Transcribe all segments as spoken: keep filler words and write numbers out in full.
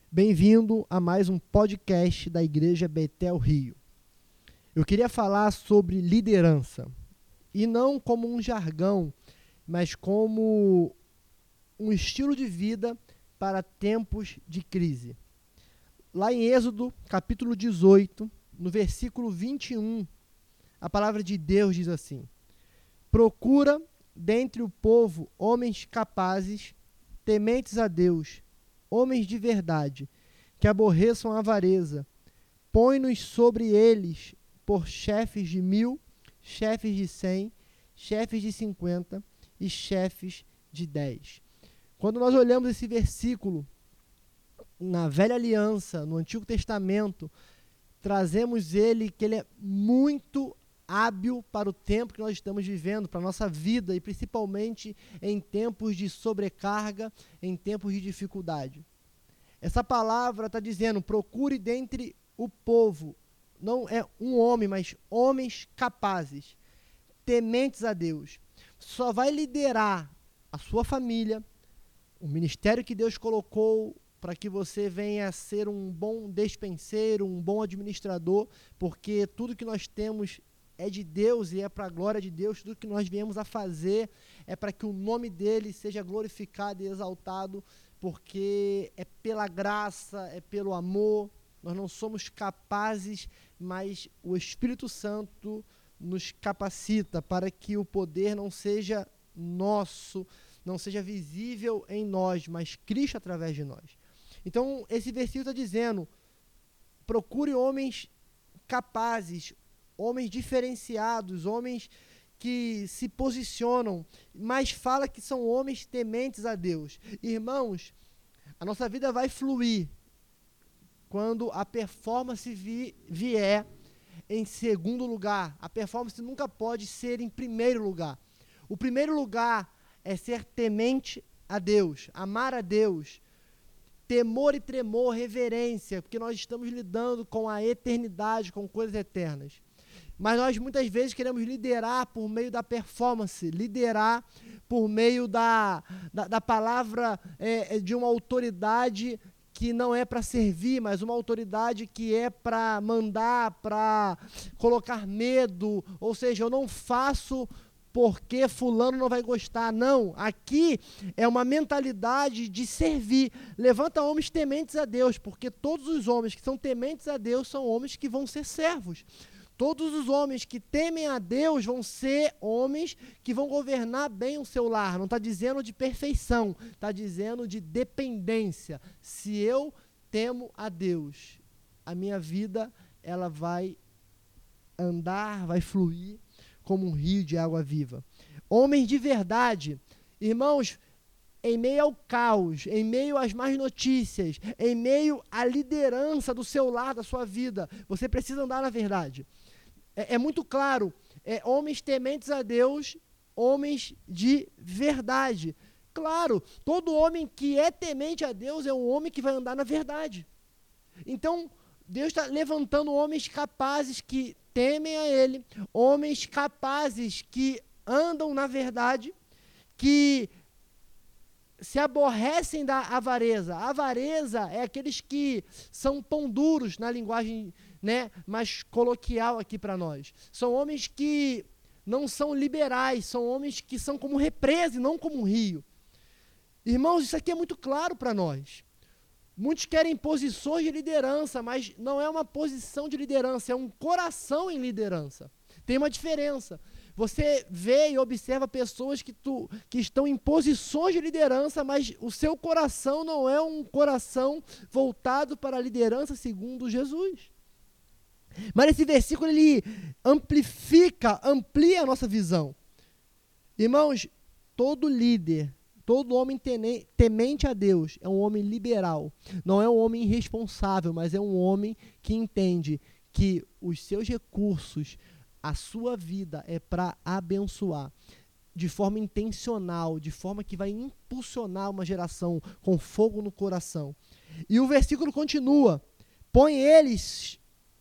Bem-vindo a mais um podcast da Igreja Betel Rio. Eu queria falar sobre liderança, e não como um jargão, mas como um estilo de vida para tempos de crise. Lá em Êxodo, capítulo dezoito, no versículo vinte e um, a palavra de Deus diz assim: procura dentre o povo homens capazes, tementes a Deus, homens de verdade, que aborreçam a avareza. Põe-nos sobre eles por chefes de mil, chefes de cem, chefes de cinquenta e chefes de dez. Quando nós olhamos esse versículo na Velha Aliança, no Antigo Testamento, trazemos ele, que ele é muito hábil para o tempo que nós estamos vivendo, para a nossa vida, e principalmente em tempos de sobrecarga, em tempos de dificuldade. Essa palavra está dizendo: procure dentre o povo, não é um homem, mas homens capazes, tementes a Deus. Só vai liderar a sua família, o ministério que Deus colocou para que você venha a ser um bom despenseiro, um bom administrador, porque tudo que nós temos é de Deus e é para a glória de Deus. Tudo que nós viemos a fazer é para que o nome dele seja glorificado e exaltado, porque é pela graça, é pelo amor. Nós não somos capazes, mas o Espírito Santo nos capacita para que o poder não seja nosso, não seja visível em nós, mas Cristo através de nós. Então, esse versículo está dizendo: procure homens capazes, homens diferenciados, homens que se posicionam, mas fala que são homens tementes a Deus. Irmãos, a nossa vida vai fluir quando a performance vi, vier em segundo lugar. A performance nunca pode ser em primeiro lugar. O primeiro lugar é ser temente a Deus, amar a Deus, temor e tremor, reverência, porque nós estamos lidando com a eternidade, com coisas eternas. Mas nós muitas vezes queremos liderar por meio da performance, liderar por meio da, da, da palavra é, de uma autoridade que não é para servir, mas uma autoridade que é para mandar, para colocar medo. Ou seja, eu não faço porque fulano não vai gostar. Não, aqui é uma mentalidade de servir. Levanta homens tementes a Deus, porque todos os homens que são tementes a Deus são homens que vão ser servos. Todos os homens que temem a Deus vão ser homens que vão governar bem o seu lar. Não está dizendo de perfeição, está dizendo de dependência. Se eu temo a Deus, a minha vida ela vai andar, vai fluir como um rio de água viva. Homens de verdade, irmãos, em meio ao caos, em meio às más notícias, em meio à liderança do seu lar, da sua vida, você precisa andar na verdade. É, é muito claro, é, homens tementes a Deus, homens de verdade. Claro, todo homem que é temente a Deus é um homem que vai andar na verdade. Então, Deus está levantando homens capazes que temem a Ele, homens capazes que andam na verdade, que se aborrecem da avareza. A avareza é aqueles que são pão duros, na linguagem, né, mais coloquial aqui para nós. São homens que não são liberais, são homens que são como represa e não como um rio. Irmãos, isso aqui é muito claro para nós. Muitos querem posições de liderança, mas não é uma posição de liderança, é um coração em liderança. Tem uma diferença. Você vê e observa pessoas que, tu, que estão em posições de liderança, mas o seu coração não é um coração voltado para a liderança segundo Jesus. Mas esse versículo, ele amplifica, amplia a nossa visão. Irmãos, todo líder, todo homem temente a Deus é um homem liberal. Não é um homem irresponsável, mas é um homem que entende que os seus recursos, a sua vida é para abençoar de forma intencional, de forma que vai impulsionar uma geração com fogo no coração. E o versículo continua: põe eles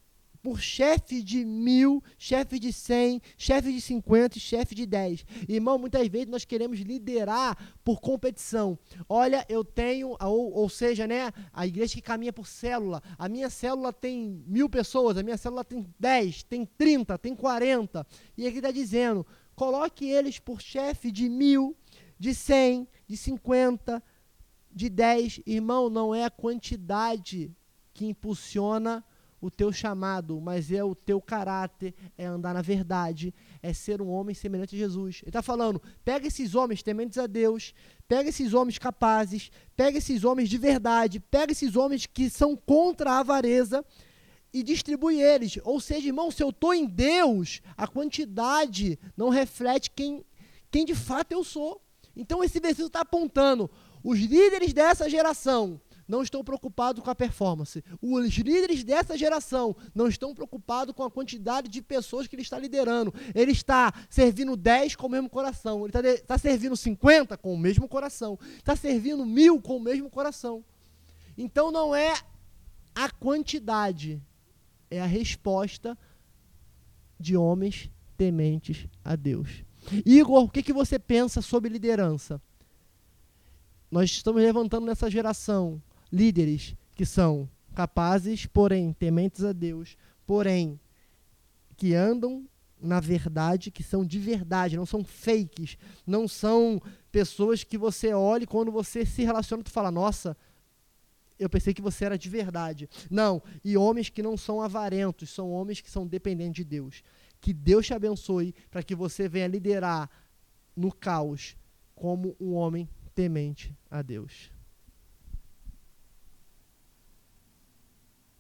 por chefe de mil, chefe de cem, chefe de cinquenta e chefe de dez. Irmão, muitas vezes nós queremos liderar por competição. Olha, eu tenho, ou, ou seja, né, a igreja que caminha por célula. A minha célula tem mil pessoas, a minha célula tem dez, tem trinta, tem quarenta. E aqui está dizendo, coloque eles por chefe de mil, de cem, de cinquenta, de dez. Irmão, não é a quantidade que impulsiona o teu chamado, mas é o teu caráter, é andar na verdade, é ser um homem semelhante a Jesus. Ele está falando, pega esses homens tementes a Deus, pega esses homens capazes, pega esses homens de verdade, pega esses homens que são contra a avareza e distribui eles. Ou seja, irmão, se eu estou em Deus, a quantidade não reflete quem, quem de fato eu sou. Então esse versículo está apontando, os líderes dessa geração não estão preocupados com a performance. Os líderes dessa geração não estão preocupados com a quantidade de pessoas que ele está liderando. Ele está servindo dez com o mesmo coração. Ele está, está servindo cinquenta com o mesmo coração. Está servindo mil com o mesmo coração. Então não é a quantidade, é a resposta de homens tementes a Deus. Igor, o que, que você pensa sobre liderança? Nós estamos levantando nessa geração líderes que são capazes, porém tementes a Deus, porém que andam na verdade, que são de verdade, não são fakes, não são pessoas que você olha e quando você se relaciona, tu fala, nossa, eu pensei que você era de verdade. Não, e homens que não são avarentos, são homens que são dependentes de Deus. Que Deus te abençoe para que você venha liderar no caos como um homem temente a Deus.